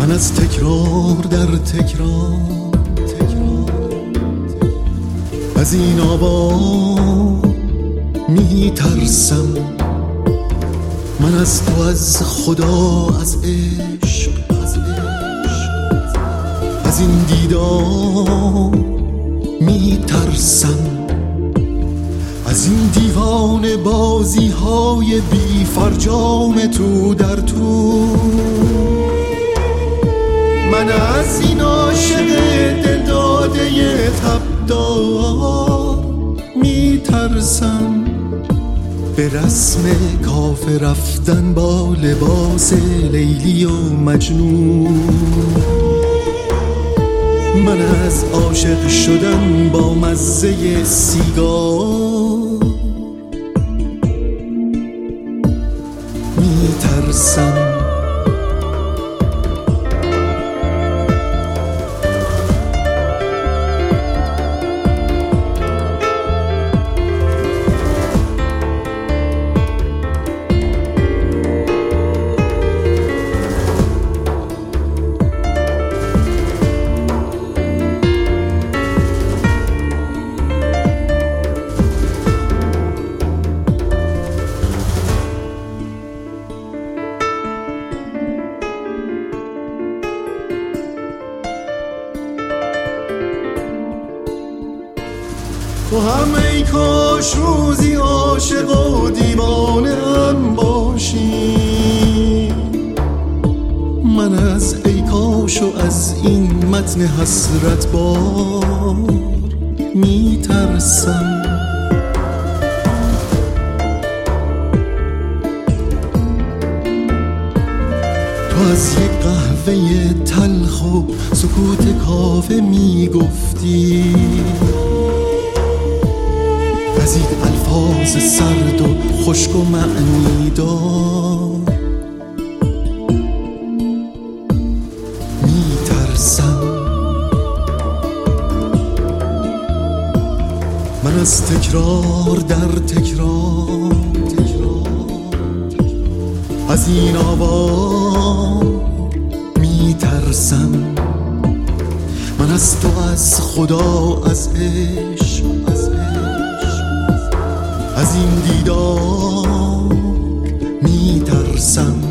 من از تکرار در تکرار از این آوا می ترسم. من از تو، از خدا، از عشق، از این دیدار می ترسم. از این دیوانه بازی های بی فرجام تو در تو. من از این عاشق دلداده تبدار می ترسم. به رسم کافه رفتن با لباس لیلی و مجنون. من از عاشق شدن با مزه سیگار می ترسم. تو هم ای کاش روزی عاشق و دیوانه هم باشی. من از ای کاش و از این متن حسرت بار می ترسم. تو از یک قهوه تلخ و سکوت کافه می گفتی. از این الفاظ سرد و خشک و معنی دار می ترسم. من از تکرار در تکرار از این آوا می ترسم. من از تو، از خدا، از عشق، از این دیدار می ترسم.